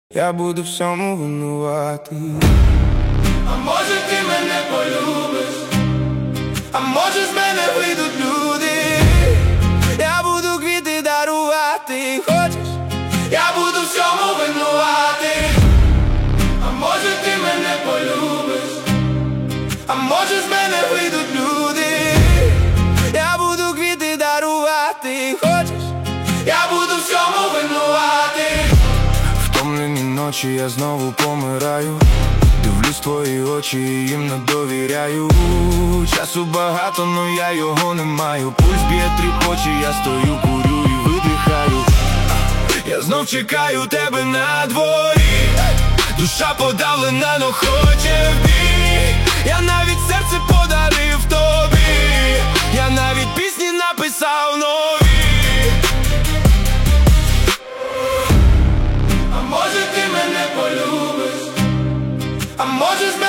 Я буду всьому винуватий. А може ти мене полюбиш, а може з мене вийдуть люди. Я буду квіти дарувати. Хочеш? Я буду всьому винуватий. А може ти мене полюбиш, А може з мене вийдуть люди. Я буду квіти дарувати. Хочеш? я буду всьому винуватий. Втомлені ночі, я знову помираю. Дивлюсь твої очі і їм не довіряю. Часу багато, но я його не маю. Пульс б'є тріпоче, я стою, курю і видихаю. Я знов чекаю тебе на дворі. Душа подавлена, но хоче в бій. Я навіть серце подарив тобі. Я навіть пісні написав нові. А може ти мене полюбиш, А може з мене